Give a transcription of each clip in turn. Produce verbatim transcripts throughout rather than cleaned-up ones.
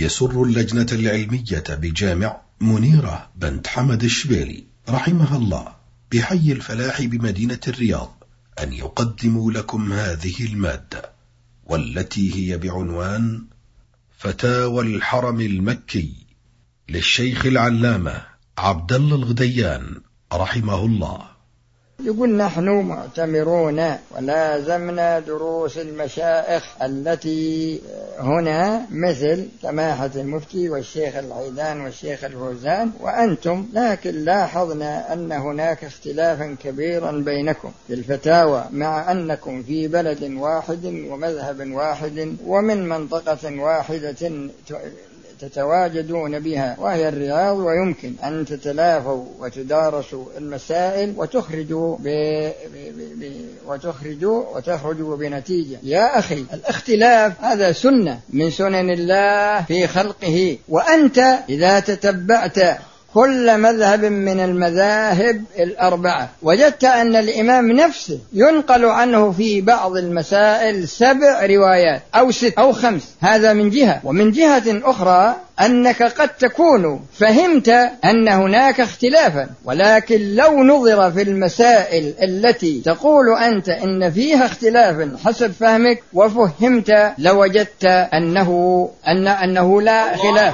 يسر اللجنة العلمية بجامع منيرة بنت حمد الشبيلي رحمها الله بحي الفلاح بمدينة الرياض أن يقدموا لكم هذه المادة، والتي هي بعنوان فتاوى الحرم المكي للشيخ العلامة عبد الله الغديان رحمه الله. يقول: نحن معتمرون ولازمنا دروس المشايخ التي هنا مثل سماحة المفتي والشيخ العيدان والشيخ الفوزان وأنتم، لكن لاحظنا أن هناك اختلافا كبيرا بينكم في الفتاوى، مع أنكم في بلد واحد ومذهب واحد ومن منطقة واحدة تتواجدون بها وهي الرياض، ويمكن أن تتلافوا وتدارسوا المسائل وتخرجوا ب... ب... ب... وتخرجوا وتخرجوا بنتيجة. يا أخي، الاختلاف هذا سنة من سنن الله في خلقه، وأنت إذا تتبعت كل مذهب من المذاهب الأربعة وجدت أن الإمام نفسه ينقل عنه في بعض المسائل سبع روايات أو ست أو خمس، هذا من جهة. ومن جهة أخرى أنك قد تكون فهمت أن هناك اختلافا، ولكن لو نظر في المسائل التي تقول أنت إن فيها اختلاف حسب فهمك وفهمت لوجدت أنه, أن أنه لا خلاف.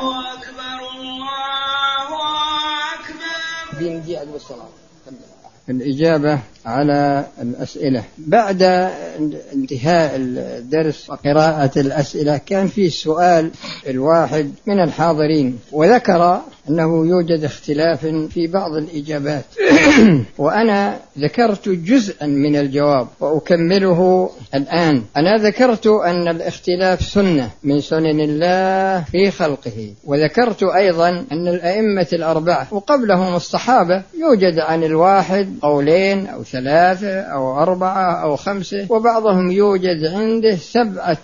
الإجابة على الأسئلة بعد انتهاء الدرس وقراءة الأسئلة، كان في سؤال الواحد من الحاضرين وذكر أنه يوجد اختلاف في بعض الإجابات وأنا ذكرت جزءا من الجواب وأكمله الآن. أنا ذكرت أن الاختلاف سنة من سنن الله في خلقه، وذكرت أيضا أن الأئمة الأربعة وقبلهم الصحابة يوجد عن الواحد قولين أو ثلاثة أو أربعة أو خمسة، وبعضهم يوجد عنده سبعة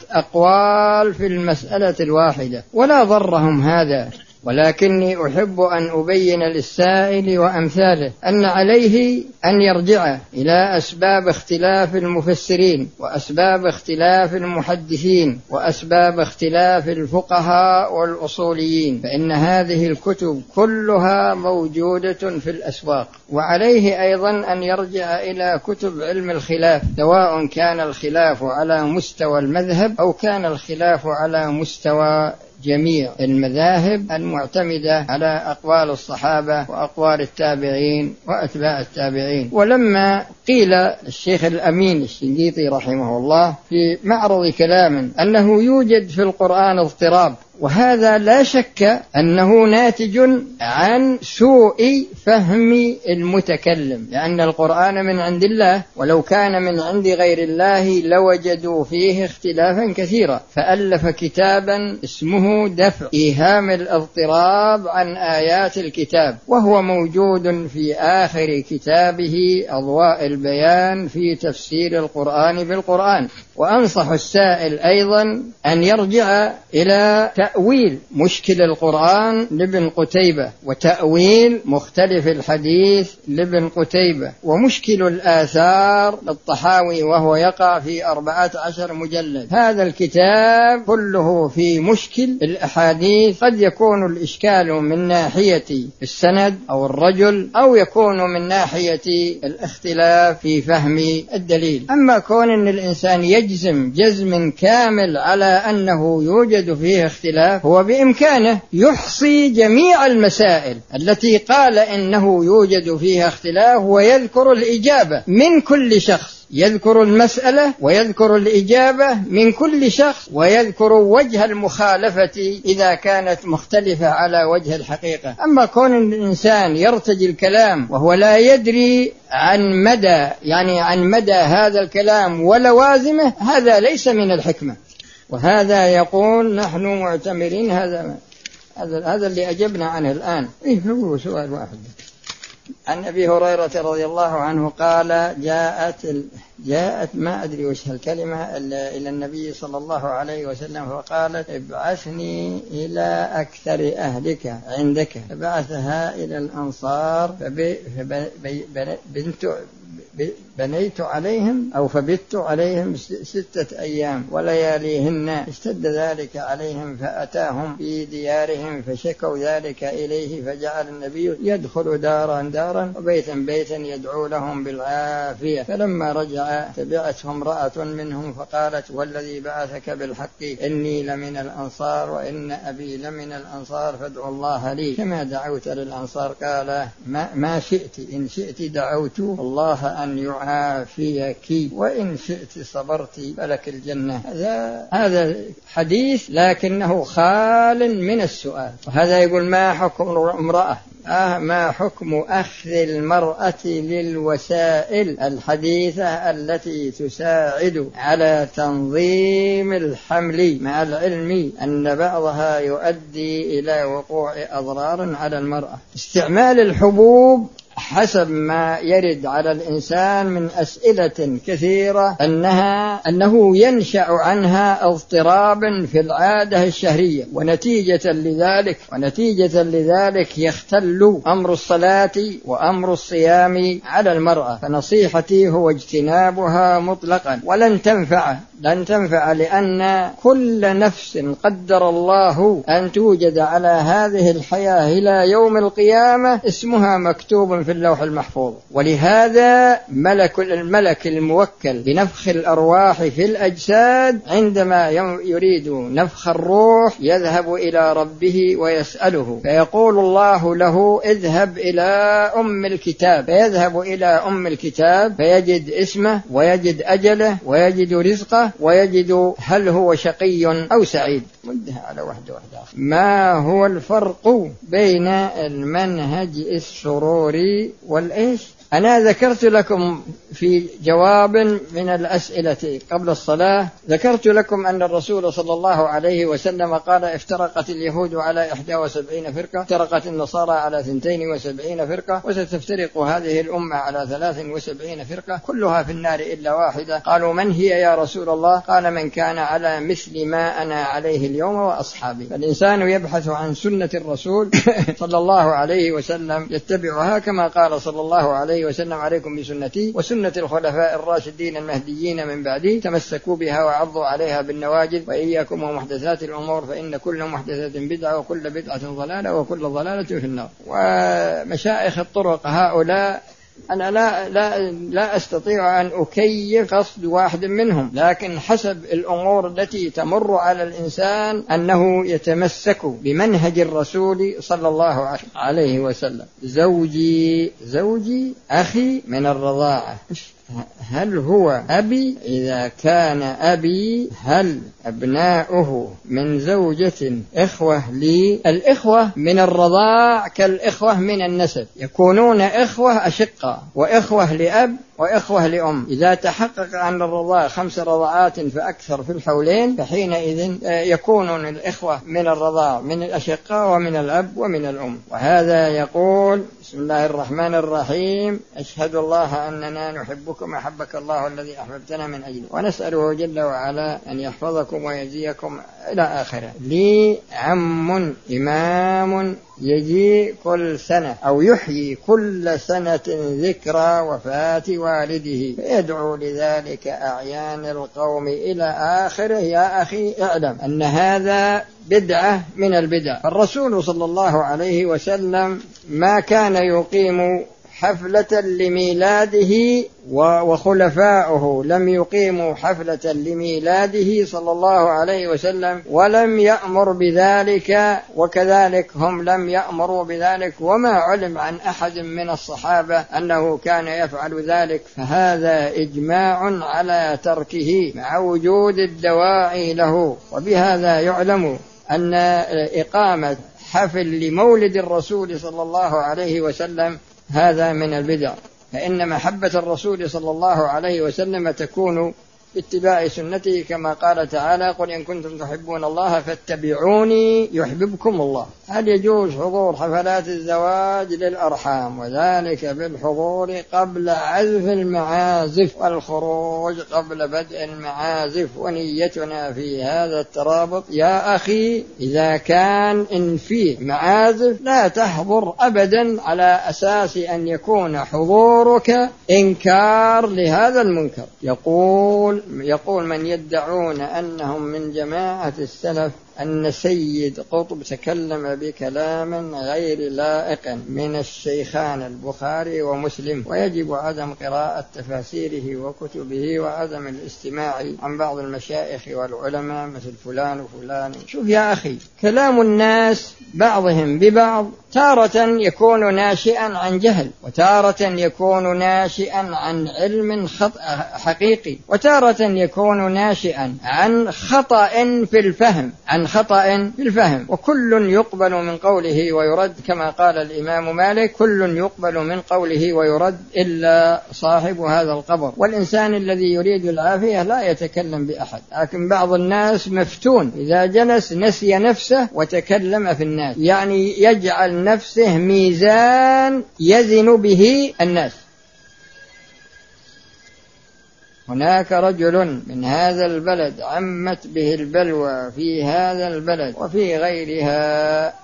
أقوال في المسألة الواحدة، ولا ضرهم هذا، ولكني أحب أن أبين للسائل وأمثاله أن عليه أن يرجع إلى أسباب اختلاف المفسرين وأسباب اختلاف المحدثين وأسباب اختلاف الفقهاء والأصوليين، فإن هذه الكتب كلها موجودة في الأسواق. وعليه أيضا أن يرجع إلى كتب علم الخلاف، سواء كان الخلاف على مستوى المذهب أو كان الخلاف على مستوى جميع المذاهب المعتمدة على أقوال الصحابة وأقوال التابعين وأتباع التابعين. ولما قيل الشيخ الأمين الشنقيطي رحمه الله في معرض كلام أنه يوجد في القرآن اضطراب، وهذا لا شك أنه ناتج عن سوء فهم المتكلم، لأن القرآن من عند الله، ولو كان من عند غير الله لوجدوا فيه اختلافا كثيرا، فألف كتابا اسمه دفع إيهام الاضطراب عن آيات الكتاب، وهو موجود في آخر كتابه أضواء البيان في تفسير القرآن بالقرآن. وأنصح السائل أيضا أن يرجع إلى تأويل مشكل القرآن لابن قتيبة، وتأويل مختلف الحديث لابن قتيبة، ومشكل الآثار للطحاوي وهو يقع في أربعة عشر مجلد. هذا الكتاب كله في مشكل الأحاديث، قد يكون الإشكال من ناحية السند أو الرجل، أو يكون من ناحية الاختلاف في فهم الدليل. أما كون أن الإنسان يجزم جزم كامل على أنه يوجد فيه اختلاف، هو بإمكانه يحصي جميع المسائل التي قال إنه يوجد فيها اختلاف ويذكر الإجابة من كل شخص، يذكر المسألة ويذكر الإجابة من كل شخص، ويذكر وجه المخالفة إذا كانت مختلفة على وجه الحقيقة. أما كون الإنسان يرتجي الكلام وهو لا يدري عن مدى يعني عن مدى هذا الكلام ولوازمه، هذا ليس من الحكمة. وهذا يقول نحن معتمرين، هذا هذا هذا اللي أجبنا عنه الآن. إيه هو سؤال واحد. عن أبي هريرة رضي الله عنه قال: جاءت جاءت ما أدري وش هالكلمة إلى النبي صلى الله عليه وسلم فقالت ابعثني إلى أكثر أهلك عندك، فبعثها إلى الأنصار فبنت بنيت عليهم أو فبت عليهم ستة أيام ولياليهن، اشتد ذلك عليهم فأتاهم في ديارهم فشكوا ذلك إليه، فجعل النبي يدخل دارا دارا وبيتا بيتا يدعو لهم بالعافية. فلما رجع تبعتهم امرأة منهم فقالت والذي بعثك بالحق إني لمن الأنصار وإن أبي لمن الأنصار فادعوا الله لي كما دعوت للأنصار. قال ما, ما شئت، إن شئت دعوت الله أن يعافيك وإن شئت صبرت فلك الجنة. هذا هذا حديث لكنه خال من السؤال. وهذا يقول ما حكم امرأة آه ما حكم أخذ المرأة للوسائل الحديثة التي تساعد على تنظيم الحمل مع العلم أن بعضها يؤدي إلى وقوع أضرار على المرأة؟ استعمال الحبوب حسب ما يرد على الإنسان من أسئلة كثيرة أنها أنه ينشأ عنها اضطراب في العادة الشهرية، ونتيجة لذلك ونتيجة لذلك يختل أمر الصلاة وأمر الصيام على المرأة. فنصيحتي هو اجتنابها مطلقا، ولن تنفع لن تنفع لأن كل نفس قدر الله أن توجد على هذه الحياة إلى يوم القيامة اسمها مكتوب في اللوح المحفوظ. ولهذا ملك الملك الموكل بنفخ الأرواح في الأجساد عندما يريد نفخ الروح يذهب إلى ربه ويسأله، فيقول الله له اذهب إلى أم الكتاب، فيذهب إلى أم الكتاب فيجد اسمه ويجد أجله ويجد رزقه ويجد هل هو شقي أو سعيد. مدها على واحدة واحدة. ما هو الفرق بين المنهج السروري والإيش؟ أنا ذكرت لكم في جواب من الأسئلة قبل الصلاة، ذكرت لكم أن الرسول صلى الله عليه وسلم قال افترقت اليهود على إحدى وسبعين فرقة، افترقت النصارى على اثنتين وسبعين فرقة، وستفترق هذه الأمة على ثلاث وسبعين فرقة كلها في النار إلا واحدة. قالوا من هي يا رسول الله؟ قال من كان على مثل ما أنا عليه اليوم وأصحابي. فالإنسان يبحث عن سنة الرسول صلى الله عليه وسلم يتبعها كما قال صلى الله عليه وسلم عليكم بسنتي وسنة الخلفاء الراشدين المهديين من بعدي تمسكوا بها وعضوا عليها بالنواجذ وإياكم ومحدثات الأمور فإن كل محدثة بدعة وكل بدعة ضلالة وكل ضلالة في النار. ومشايخ الطرق هؤلاء أنا لا, لا, لا أستطيع أن أكيف قصد واحد منهم، لكن حسب الأمور التي تمر على الإنسان أنه يتمسك بمنهج الرسول صلى الله عليه وسلم. زوجي زوجي أخي من الرضاعة، هل هو أبي؟ إذا كان أبي هل أبناؤه من زوجة إخوة لي؟ الإخوة من الرضاع كالإخوة من النسب، يكونون إخوة أشقاء وإخوة لأب وإخوة لأم. إذا تحقق أن الرضاع خمس رضعات فأكثر في الحولين فحينئذ يكونون الإخوة من الرضاع من الأشقاء ومن الأب ومن الأم. وهذا يقول بسم الله الرحمن الرحيم أشهد الله أننا نحبكم أحبك الله الذي أحببتنا من أجله ونسأله جل وعلا أن يحفظكم ويجزيكم إلى آخره. لي عم إمام يجي كل سنة أو يحيي كل سنة ذكرى وفاة والده فيدعو لذلك أعيان القوم إلى آخره. يا أخي اعلم أن هذا بدعة من البدع. فالرسول صلى الله عليه وسلم ما كان يقيم حفلة لميلاده وخلفاؤه لم يقيموا حفلة لميلاده صلى الله عليه وسلم ولم يأمر بذلك، وكذلك هم لم يأمروا بذلك، وما علم عن أحد من الصحابة أنه كان يفعل ذلك. فهذا إجماع على تركه مع وجود الدواعي له. وبهذا يعلم أن إقامة حفل لمولد الرسول صلى الله عليه وسلم هذا من البدع، فإن محبة الرسول صلى الله عليه وسلم تكون باتباع سنته كما قال تعالى قل إن كنتم تحبون الله فاتبعوني يحببكم الله. هل يجوز حضور حفلات الزواج للأرحام وذلك بالحضور قبل عزف المعازف والخروج قبل بدء المعازف ونيتنا في هذا الترابط؟ يا أخي إذا كان إن فيه معازف لا تحضر أبدا على أساس أن يكون حضورك إنكار لهذا المنكر. يقول يقول من يدعون أنهم من جماعة السلف أن سيد قطب تكلم بكلام غير لائق من الشيخان البخاري ومسلم ويجب عدم قراءة تفاسيره وكتبه وعدم الاستماع عن بعض المشايخ والعلماء مثل فلان وفلان. شوف يا أخي، كلام الناس بعضهم ببعض تارة يكون ناشئا عن جهل، وتارة يكون ناشئا عن علم حقيقي، وتارة يكون ناشئا عن خطأ في الفهم عن خطأ في الفهم وكل يقبل من قوله ويرد، كما قال الإمام مالك: كل يقبل من قوله ويرد إلا صاحب هذا القبر. والإنسان الذي يريد العافية لا يتكلم بأحد، لكن بعض الناس مفتون إذا جلس نسي نفسه وتكلم في الناس، يعني يجعل نفسه ميزان يزن به الناس. هناك رجل من هذا البلد عمت به البلوى في هذا البلد وفي غيرها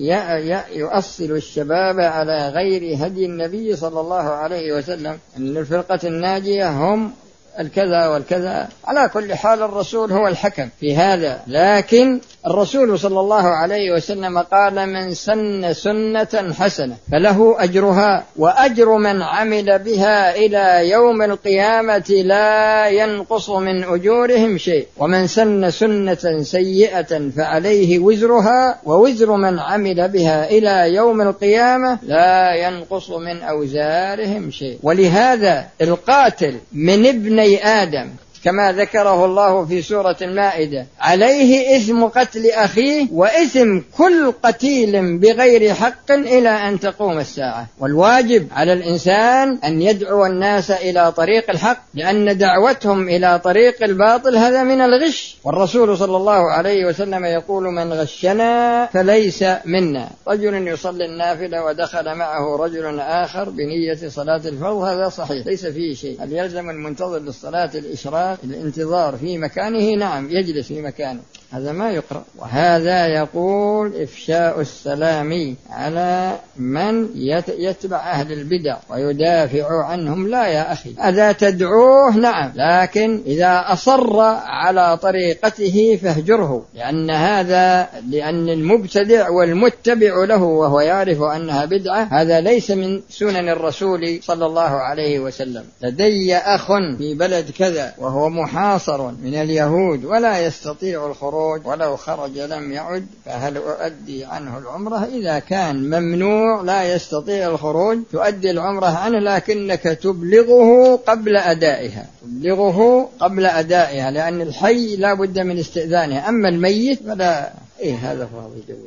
يؤصل الشباب على غير هدي النبي صلى الله عليه وسلم، أن الفرقة الناجية هم الكذا والكذا. على كل حال الرسول هو الحكم في هذا، لكن الرسول صلى الله عليه وسلم قال: من سن سنة حسنة فله أجرها وأجر من عمل بها إلى يوم القيامة لا ينقص من أجورهم شيء، ومن سن سنة سيئة فعليه وزرها ووزر من عمل بها إلى يوم القيامة لا ينقص من أوزارهم شيء. ولهذا القاتل من ابني آدم كما ذكره الله في سورة المائدة عليه إثم قتل أخيه وإثم كل قتيل بغير حق إلى أن تقوم الساعة. والواجب على الإنسان أن يدعو الناس إلى طريق الحق، لأن دعوتهم إلى طريق الباطل هذا من الغش. والرسول صلى الله عليه وسلم يقول: من غشنا فليس منا. رجل يصلي النافلة ودخل معه رجل آخر بنية صلاة الفرض، هذا صحيح ليس فيه شيء. هل يلزم المنتظر للصلاة الإشراق الانتظار في مكانه؟ نعم، يجلس في مكانه، هذا ما يقرأ. وهذا يقول إفشاء السلام على من يتبع أهل البدع ويدافع عنهم. لا يا أخي، هذا تدعوه نعم، لكن إذا أصر على طريقته فاهجره، لأن هذا لأن المبتدع والمتبع له وهو يعرف أنها بدعة هذا ليس من سنن الرسول صلى الله عليه وسلم. لدي أخ في بلد كذا وهو محاصر من اليهود ولا يستطيع الخروج، ولو خرج لم يعد، فهل أؤدي عنه العمرة؟ إذا كان ممنوع لا يستطيع الخروج تؤدي العمرة عنه، لكنك تبلغه قبل أدائها تبلغه قبل أدائها لأن الحي لا بد من استئذانه، أما الميت فلا. إيه هذا فاضي جود.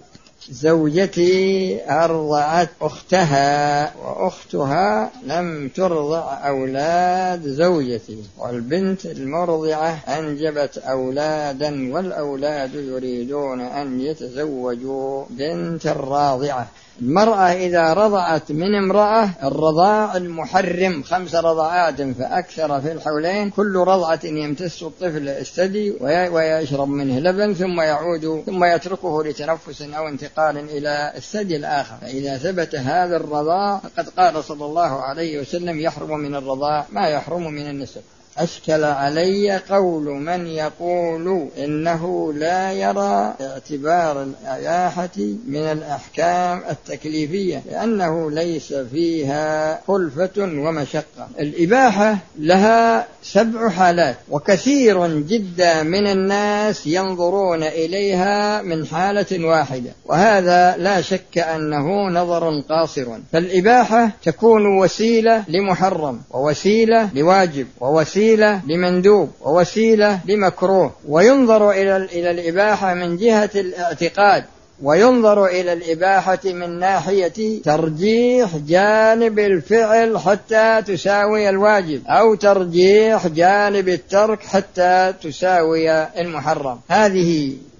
زوجتي أرضعت أختها وأختها لم ترضع أولاد زوجتي، والبنت المرضعة أنجبت أولادا والأولاد يريدون أن يتزوجوا بنت الراضعة. المرأة إذا رضعت من امرأة الرضاع المحرم خمس رضعات فأكثر في الحولين، كل رضعة يمتس الطفل الثدي ويشرب منه لبن ثم يعود ثم يتركه لتنفس أو انتقال إلى الثدي الآخر. فإذا ثبت هذا الرضاع فقد قال صلى الله عليه وسلم: يحرم من الرضاع ما يحرم من النسب. أشكل علي قول من يقول إنه لا يرى اعتبار الإباحة من الأحكام التكليفية لأنه ليس فيها كلفة ومشقة. الإباحة لها سبع حالات، وكثير جدا من الناس ينظرون إليها من حالة واحدة، وهذا لا شك أنه نظر قاصر. فالإباحة تكون وسيلة لمحرم ووسيلة لواجب ووسيلة لمندوب ووسيلة لمكروه، وينظر إلى إلى الإباحة من جهة الاعتقاد، وينظر إلى الإباحة من ناحية ترجيح جانب الفعل حتى تساوي الواجب، أو ترجيح جانب الترك حتى تساوي المحرم. هذه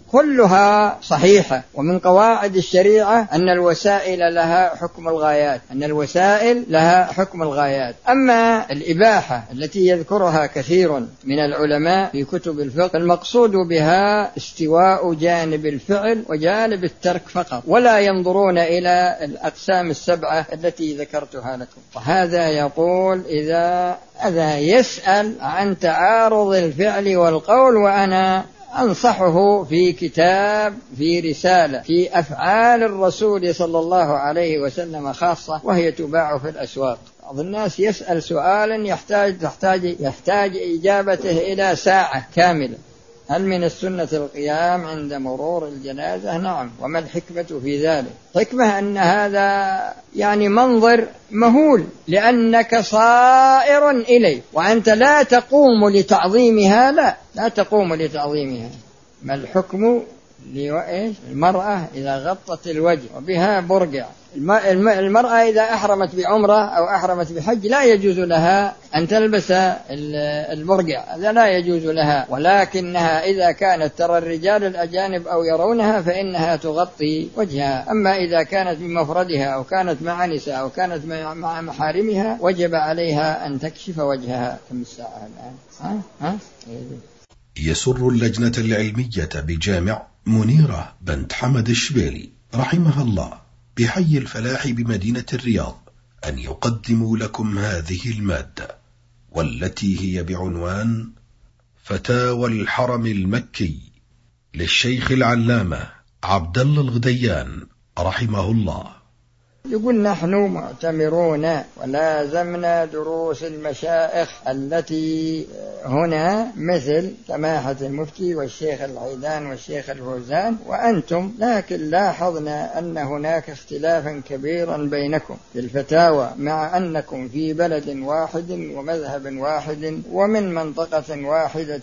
كلها صحيحة. ومن قواعد الشريعة أن الوسائل لها حكم الغايات، أن الوسائل لها حكم الغايات. أما الإباحة التي يذكرها كثير من العلماء في كتب الفقه، المقصود بها استواء جانب الفعل وجانب الترك فقط، ولا ينظرون إلى الأقسام السبعة التي ذكرتها لكم. وهذا يقول إذا هذا يسأل عن تعارض الفعل والقول، وأنا أنصحه في كتاب في رسالة في أفعال الرسول صلى الله عليه وسلم خاصة، وهي تباع في الأسواق. بعض الناس يسأل سؤالا يحتاج تحتاج يحتاج إجابته إلى ساعة كاملة: هل من السنة القيام عند مرور الجنازة؟ نعم. وما الحكمة في ذلك؟ حكمة أن هذا يعني منظر مهول، لأنك صائر إليه وأنت لا تقوم لتعظيمها. لا لا تقوم لتعظيمها. ما الحكم المرأة إذا غطت الوجه وبها برقع؟ المرأة إذا أحرمت بعمرة أو أحرمت بحج لا يجوز لها أن تلبس البرقع، هذا لا يجوز لها. ولكنها إذا كانت ترى الرجال الأجانب أو يرونها فإنها تغطي وجهها. أما إذا كانت بمفردها أو كانت مع نساء أو كانت مع محارمها وجب عليها أن تكشف وجهها. كم الساعة الآن؟ ها؟ ها؟ يسر اللجنة العلمية بجامع منيرة بنت حمد الشبيلي رحمها الله بحي الفلاح بمدينة الرياض أن يقدموا لكم هذه المادة، والتي هي بعنوان فتاوى الحرم المكي للشيخ العلامة عبد الله الغديان رحمه الله. يقول: نحن معتمرون ولازمنا دروس المشايخ التي هنا مثل سماحة المفتي والشيخ العيدان والشيخ الفوزان وأنتم، لكن لاحظنا أن هناك اختلافا كبيرا بينكم في الفتاوى، مع أنكم في بلد واحد ومذهب واحد ومن منطقة واحدة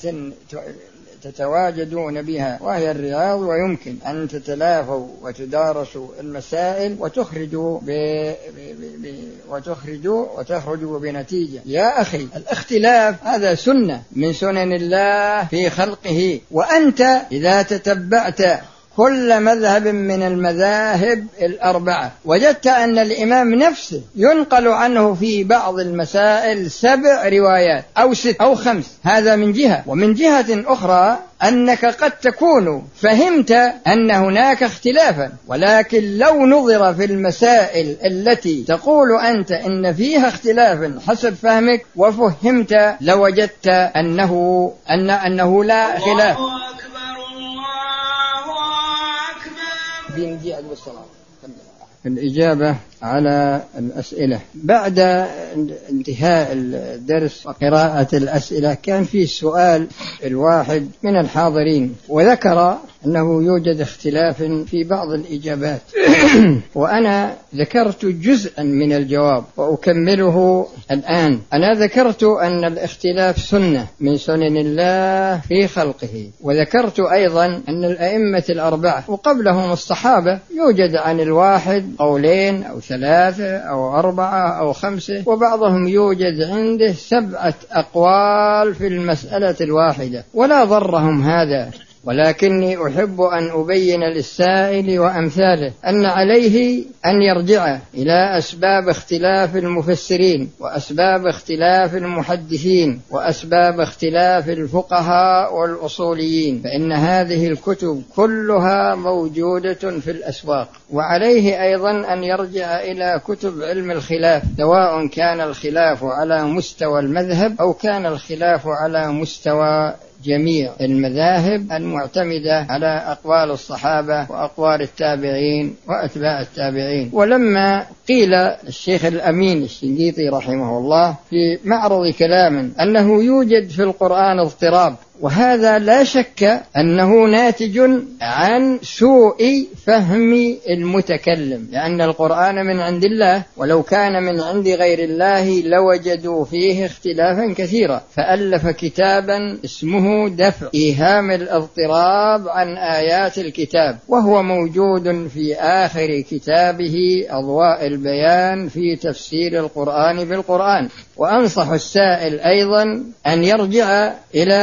تتواجدون بها وهي الرياض، ويمكن أن تتلافوا وتدارسوا المسائل وتخرجوا ب... ب... ب... وتخرجوا وتخرجوا بنتيجة. يا أخي، الاختلاف هذا سنة من سنن الله في خلقه، وأنت إذا تتبعت كل مذهب من المذاهب الأربعة وجدت أن الإمام نفسه ينقل عنه في بعض المسائل سبع روايات أو ست أو خمس، هذا من جهة. ومن جهة أخرى أنك قد تكون فهمت أن هناك اختلافا، ولكن لو نظر في المسائل التي تقول أنت إن فيها اختلاف حسب فهمك وفهمت لوجدت أنه, أن أنه لا خلاف. الإجابة على الأسئلة بعد انتهاء الدرس وقراءة الأسئلة، كان في سؤال الواحد من الحاضرين وذكر أنه يوجد اختلاف في بعض الإجابات وأنا ذكرت جزءا من الجواب وأكمله الآن. أنا ذكرت أن الاختلاف سنة من سنن الله في خلقه، وذكرت أيضا أن الأئمة الأربعة وقبلهم الصحابة يوجد عن الواحد قولين أو ثلاثة أو أربعة أو خمسة، وبعضهم يوجد عنده سبعة أقوال في المسألة الواحدة، ولا ضرهم هذا. ولكني أحب أن أبين للسائل وأمثاله أن عليه أن يرجع إلى أسباب اختلاف المفسرين وأسباب اختلاف المحدثين وأسباب اختلاف الفقهاء والأصوليين، فإن هذه الكتب كلها موجودة في الأسواق. وعليه أيضا أن يرجع إلى كتب علم الخلاف، سواء كان الخلاف على مستوى المذهب أو كان الخلاف على مستوى جميع المذاهب المعتمدة على أقوال الصحابة وأقوال التابعين وأتباع التابعين. ولما قيل الشيخ الأمين الشنقيطي رحمه الله في معرض كلام أنه يوجد في القرآن اضطراب، وهذا لا شك أنه ناتج عن سوء فهم المتكلم، لأن القرآن من عند الله، ولو كان من عند غير الله لوجدوا فيه اختلافا كثيرا، فألف كتابا اسمه دفع إيهام الاضطراب عن آيات الكتاب، وهو موجود في آخر كتابه أضواء البيان في تفسير القرآن بالقرآن. وأنصح السائل أيضا أن يرجع إلى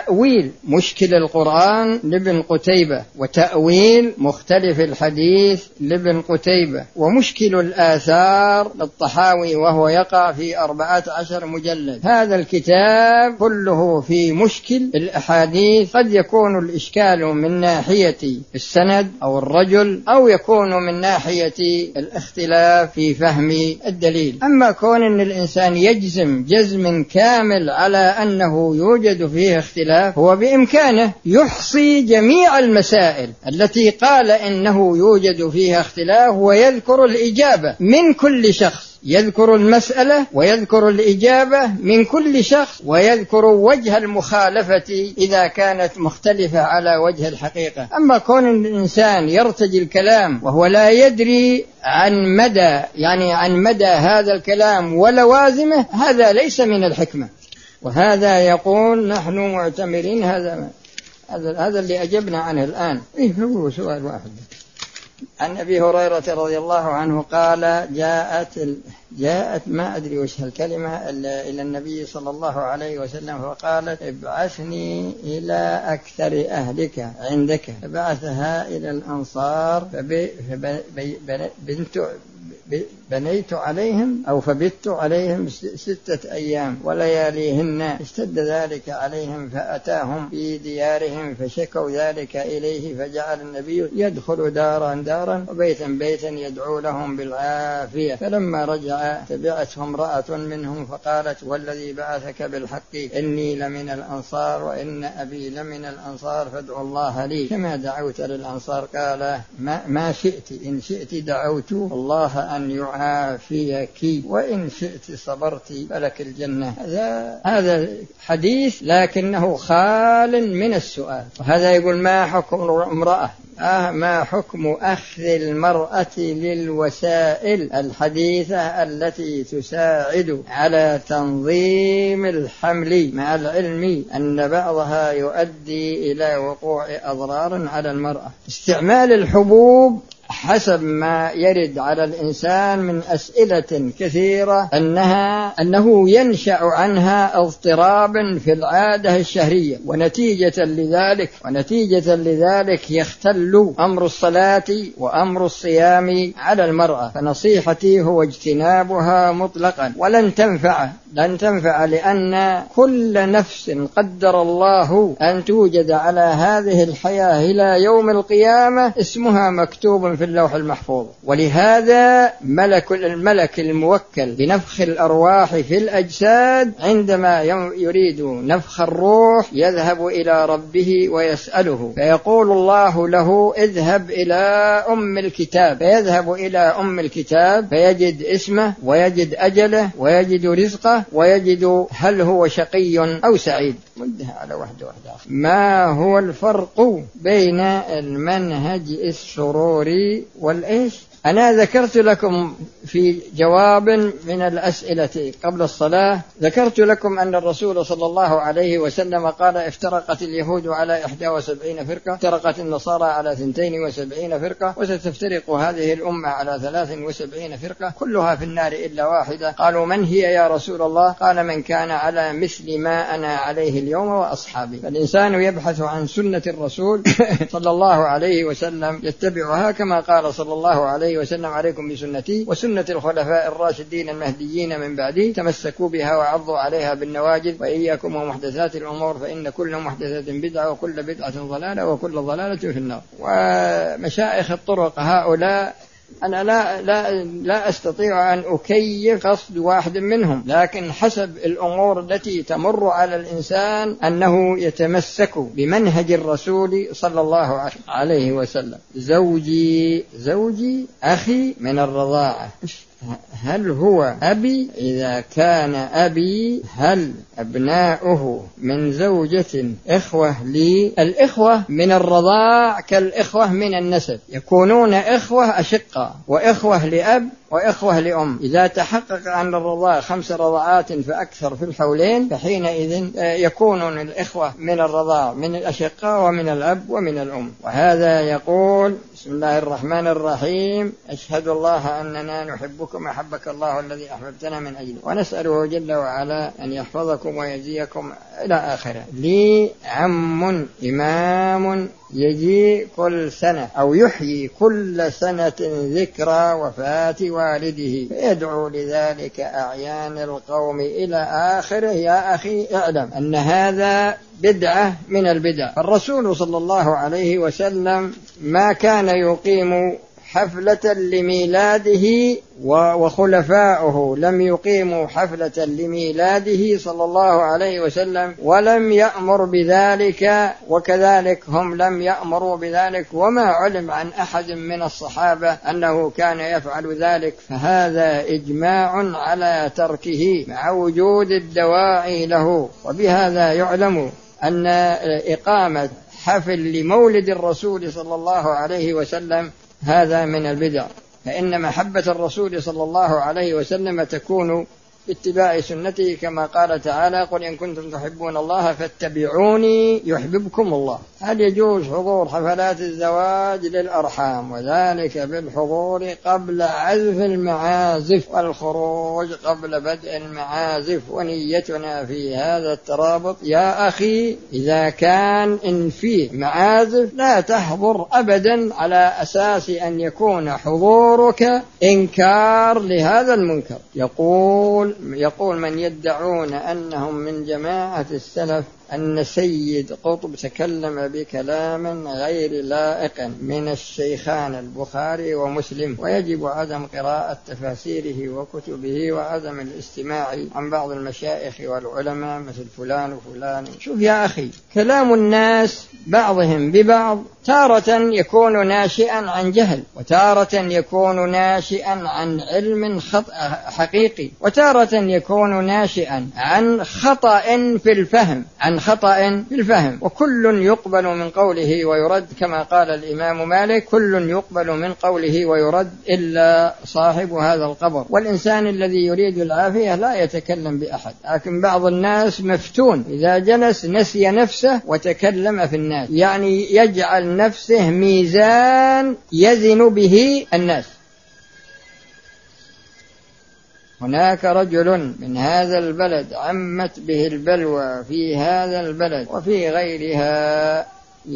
تأويل مشكل القرآن لابن قتيبة، وتأويل مختلف الحديث لابن قتيبة، ومشكل الآثار للطحاوي وهو يقع في أربعة عشر مجلد. هذا الكتاب كله في مشكل الأحاديث، قد يكون الإشكال من ناحية السند أو الرجل، أو يكون من ناحية الاختلاف في فهم الدليل. أما كون أن الإنسان يجزم جزم كامل على أنه يوجد فيه اختلاف، هو بإمكانه يحصي جميع المسائل التي قال إنه يوجد فيها اختلاف ويذكر الإجابة من كل شخص، يذكر المسألة ويذكر الإجابة من كل شخص، ويذكر وجه المخالفة إذا كانت مختلفة على وجه الحقيقة. أما كون الإنسان يرتجي الكلام وهو لا يدري عن مدى يعني عن مدى هذا الكلام ولوازمه، هذا ليس من الحكمة. وهذا يقول نحن معتمرين هذا هذا هذا اللي أجبنا عنه الآن. إيه هو سؤال واحد. عن أبي هريرة رضي الله عنه قال جاءت جاءت ما أدري وش هالكلمة إلى النبي صلى الله عليه وسلم فقالت ابعثني إلى أكثر أهلك عندك، فبعثها إلى الأنصار فبنت بنيت عليهم أو فبت عليهم ستة أيام ولياليهن، اشتد ذلك عليهم فأتاهم في ديارهم فشكوا ذلك إليه، فجعل النبي يدخل دارا دارا وبيتا بيتا يدعو لهم بالعافية. فلما رجع تبعته امرأة منهم فقالت والذي بعثك بالحق إني لمن الأنصار وإن أبي لمن الأنصار فادعوا الله لي كما دعوت للأنصار. قال ما, ما شئت، إن شئت دعوت الله أن يعافيك وإن شئت صبرت فلك الجنة. هذا هذا حديث لكنه خال من السؤال. وهذا يقول ما حكم امرأة آه ما حكم أخذ المرأة للوسائل الحديثة التي تساعد على تنظيم الحمل مع العلم أن بعضها يؤدي إلى وقوع أضرار على المرأة. استعمال الحبوب حسب ما يرد على الإنسان من أسئلة كثيرة أنها أنه ينشأ عنها اضطراب في العادة الشهرية، ونتيجة لذلك ونتيجة لذلك يختل أمر الصلاة وأمر الصيام على المرأة. فنصيحتي هو اجتنابها مطلقا، ولن تنفع لن تنفع لأن كل نفس قدر الله أن توجد على هذه الحياة إلى يوم القيامة اسمها مكتوب في اللوح المحفوظ. ولهذا ملك الملك الموكل بنفخ الأرواح في الأجساد عندما يريد نفخ الروح يذهب إلى ربه ويسأله، فيقول الله له اذهب إلى أم الكتاب، فيذهب إلى أم الكتاب فيجد اسمه ويجد أجله ويجد رزقه ويجد هل هو شقي أو سعيد. مدها على واحدة واحدة. ما هو الفرق بين المنهج السروري والإيش؟ أنا ذكرت لكم في جواب من الأسئلة قبل الصلاة، ذكرت لكم أن الرسول صلى الله عليه وسلم قال افترقت اليهود على إحدى وسبعين فرقة، افترقت النصارى على ثنتين وسبعين فرقة، وستفترق هذه الأمة على ثلاث وسبعين فرقة كلها في النار إلا واحدة. قالوا من هي يا رسول الله؟ قال من كان على مثل ما أنا عليه اليوم وأصحابي. فالإنسان يبحث عن سنة الرسول صلى الله عليه وسلم يتبعها كما قال صلى الله عليه وسلم عليكم بسنتي وسنة الخلفاء الراشدين المهديين من بعدي تمسكوا بها وعضوا عليها بالنواجذ وإياكم ومحدثات الأمور فإن كل محدثة بدعة وكل بدعة ضلالة وكل ضلالة في النار. ومشايخ الطرق هؤلاء أنا لا, لا, لا أستطيع أن أكيف قصد واحد منهم، لكن حسب الأمور التي تمر على الإنسان أنه يتمسك بمنهج الرسول صلى الله عليه وسلم. زوجي زوجي أخي من الرضاعة، هل هو أبي؟ إذا كان أبي هل أبناؤه من زوجة إخوة لي؟ الإخوة من الرضاع كالإخوة من النسب، يكونون إخوة أشقاء وإخوة لأب وإخوة لأم. إذا تحقق أن الرضاع خمس رضاعات فأكثر في الحولين فحينئذ يكونون الإخوة من الرضاع من الأشقاء ومن الأب ومن الأم. وهذا يقول بسم الله الرحمن الرحيم أشهد الله أننا نحبكم أحبك الله الذي أحببتنا من أجله ونسأله جل وعلا أن يحفظكم ويجزيكم إلى آخره. لي عم إمام يجي كل سنة أو يحيي كل سنة ذكرى وفاة والده فيدعو لذلك أعيان القوم إلى آخره. يا أخي اعلم أن هذا بدعة من البدع. فالرسول صلى الله عليه وسلم ما كان يقيم حفلة لميلاده وخلفاؤه لم يقيموا حفلة لميلاده صلى الله عليه وسلم ولم يأمر بذلك، وكذلك هم لم يأمروا بذلك، وما علم عن أحد من الصحابة أنه كان يفعل ذلك، فهذا إجماع على تركه مع وجود الدواعي له. وبهذا يعلم أن إقامة حفل لمولد الرسول صلى الله عليه وسلم هذا من البدع، فإن محبة الرسول صلى الله عليه وسلم تكون باتباع سنته كما قال تعالى قل إن كنتم تحبون الله فاتبعوني يحببكم الله. هل يجوز حضور حفلات الزواج للأرحام وذلك بالحضور قبل عزف المعازف والخروج قبل بدء المعازف، ونيتنا في هذا الترابط يا أخي إذا كان إن فيه معازف لا تحضر أبدا على أساس أن يكون حضورك إنكار لهذا المنكر. يقول يقول من يدعون أنهم من جماعة السلف أن سيد قطب تكلم بكلام غير لائق من الشيخان البخاري ومسلم، ويجب عدم قراءة تفاسيره وكتبه وعدم الاستماع عن بعض المشايخ والعلماء مثل فلان وفلان. شوف يا أخي كلام الناس بعضهم ببعض تارة يكون ناشئا عن جهل، وتارة يكون ناشئا عن علم خطأ حقيقي، وتارة يكون ناشئا عن خطأ في الفهم عن خطأ في الفهم وكل يقبل من قوله ويرد كما قال الإمام مالك كل يقبل من قوله ويرد إلا صاحب هذا القبر. والإنسان الذي يريد العافية لا يتكلم بأحد، لكن بعض الناس مفتون إذا جلس نسي نفسه وتكلم في الناس، يعني يجعل نفسه ميزان يزن به الناس. هناك رجل من هذا البلد عمت به البلوى في هذا البلد وفي غيرها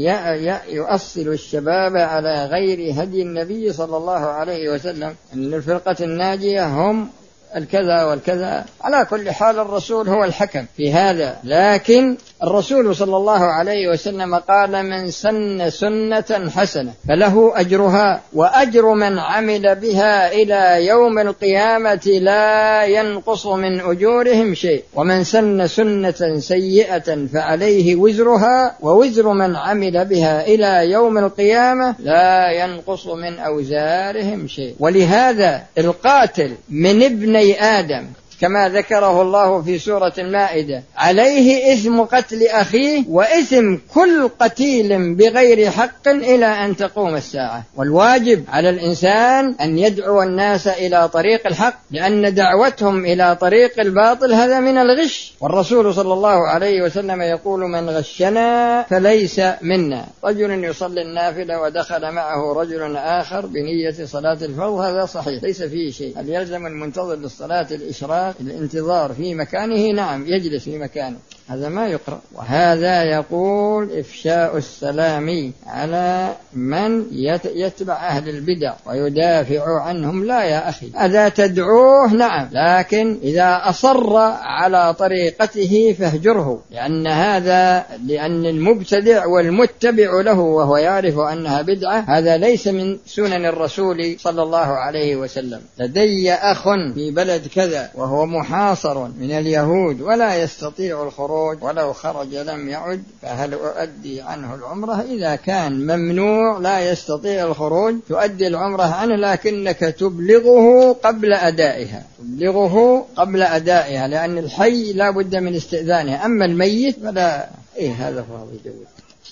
يؤصل الشباب على غير هدي النبي صلى الله عليه وسلم، أن الفرقة الناجية هم الكذا والكذا. على كل حال الرسول هو الحكم في هذا، لكن الرسول صلى الله عليه وسلم قال من سن سنة حسنة فله أجرها وأجر من عمل بها إلى يوم القيامة لا ينقص من أجورهم شيء، ومن سن سنة سيئة فعليه وزرها ووزر من عمل بها إلى يوم القيامة لا ينقص من أوزارهم شيء. ولهذا القاتل من ابن آدم كما ذكره الله في سورة المائدة عليه إثم قتل أخيه وإثم كل قتيل بغير حق إلى أن تقوم الساعة. والواجب على الإنسان أن يدعو الناس إلى طريق الحق، لأن دعوتهم إلى طريق الباطل هذا من الغش. والرسول صلى الله عليه وسلم يقول من غشنا فليس منا. رجل يصلي النافلة ودخل معه رجل آخر بنية صلاة الفرض هذا صحيح ليس فيه شيء. هل يلزم المنتظر للصلاة الإشراق الانتظار في مكانه؟ نعم يجلس في مكانه، هذا ما يقرأ. وهذا يقول إفشاء السلام على من يتبع أهل البدع ويدافع عنهم لا يا أخي، هذا تدعوه نعم، لكن إذا أصر على طريقته فاهجره، لأن هذا لأن المبتدع والمتبع له وهو يعرف أنها بدعة هذا ليس من سنن الرسول صلى الله عليه وسلم. لدي أخ في بلد كذا وهو محاصر من اليهود ولا يستطيع الخروج ولو خرج لم يعد، فهل أؤدي عنه العمرة؟ إذا كان ممنوع لا يستطيع الخروج تؤدي العمرة عنه، لكنك تبلغه قبل أدائها تبلغه قبل أدائها لأن الحي لا بد من استئذانه، أما الميت فلا. إيه هذا فاضي جود.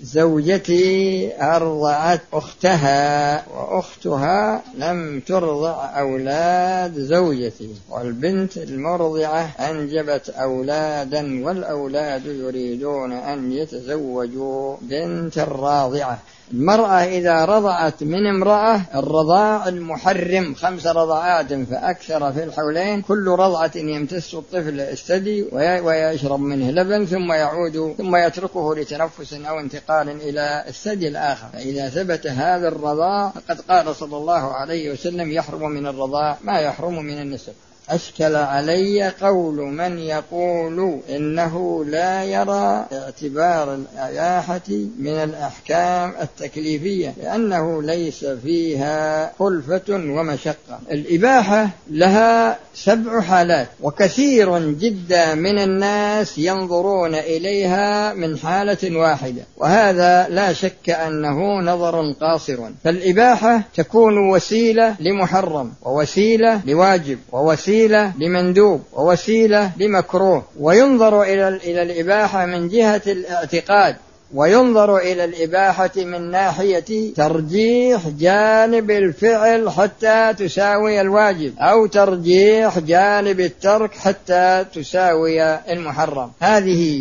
زوجتي أرضعت أختها وأختها لم ترضع أولاد زوجتي، والبنت المرضعة أنجبت أولادا والأولاد يريدون أن يتزوجوا بنت الراضعة. المرأة إذا رضعت من امرأة الرضاع المحرم خمس رضعات فأكثر في الحولين، كل رضعة يمتس الطفل الثدي ويشرب منه لبن ثم يعود ثم يتركه لتنفس أو انتقال إلى الثدي الآخر. فإذا ثبت هذا الرضاع فقد قال صلى الله عليه وسلم يحرم من الرضاع ما يحرم من النسب. أشكل علي قول من يقول إنه لا يرى اعتبار الإباحة من الأحكام التكليفية لأنه ليس فيها خلفة ومشقة. الإباحة لها سبع حالات، وكثير جدا من الناس ينظرون إليها من حالة واحدة، وهذا لا شك أنه نظر قاصر. فالإباحة تكون وسيلة لمحرم، ووسيلة لواجب، ووسيلة لمندوب، ووسيلة لمكروه. وينظر إلى إلى الإباحة من جهة الاعتقاد، وينظر إلى الإباحة من ناحية ترجيح جانب الفعل حتى تساوي الواجب، أو ترجيح جانب الترك حتى تساوي المحرم. هذه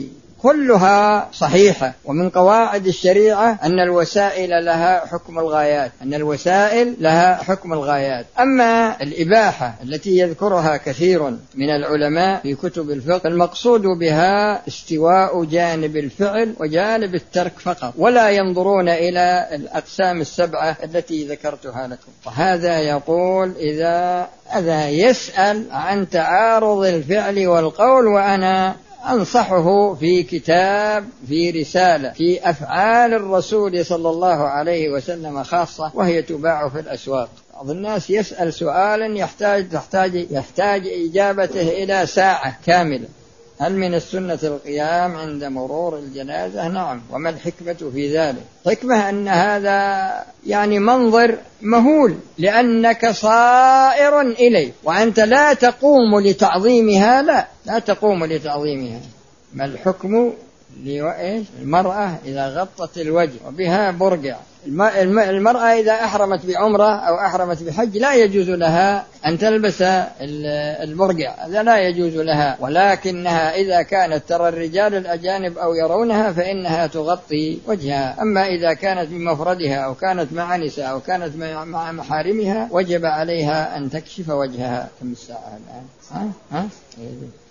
كلها صحيحة. ومن قواعد الشريعة أن الوسائل لها حكم الغايات، أن الوسائل لها حكم الغايات. أما الإباحة التي يذكرها كثير من العلماء في كتب الفقه المقصود بها استواء جانب الفعل وجانب الترك فقط، ولا ينظرون إلى الأقسام السبعة التي ذكرتها لكم. وهذا يقول إذا إذا يسأل عن تعارض الفعل والقول، وأنا أنصحه في كتاب في رسالة في أفعال الرسول صلى الله عليه وسلم خاصة، وهي تباع في الأسواق. بعض الناس يسأل سؤالا يحتاج تحتاج يحتاج إجابته إلى ساعة كاملة: هل من السنة القيام عند مرور الجنازة؟ نعم. وما الحكمة في ذلك؟ حكمة أن هذا يعني منظر مهول لأنك صائر إليه، وأنت لا تقوم لتعظيمها. لا لا تقوم لتعظيمها. ما الحكم المرأة إذا غطت الوجه وبها برقع؟ المرأة إذا أحرمت بعمرة أو أحرمت بحج لا يجوز لها أن تلبس البرقع، هذا لا يجوز لها. ولكنها إذا كانت ترى الرجال الأجانب أو يرونها فإنها تغطي وجهها. أما إذا كانت بمفردها أو كانت مع نساء أو كانت مع محارمها وجب عليها أن تكشف وجهها. كم الساعة الآن؟ ها؟ ها؟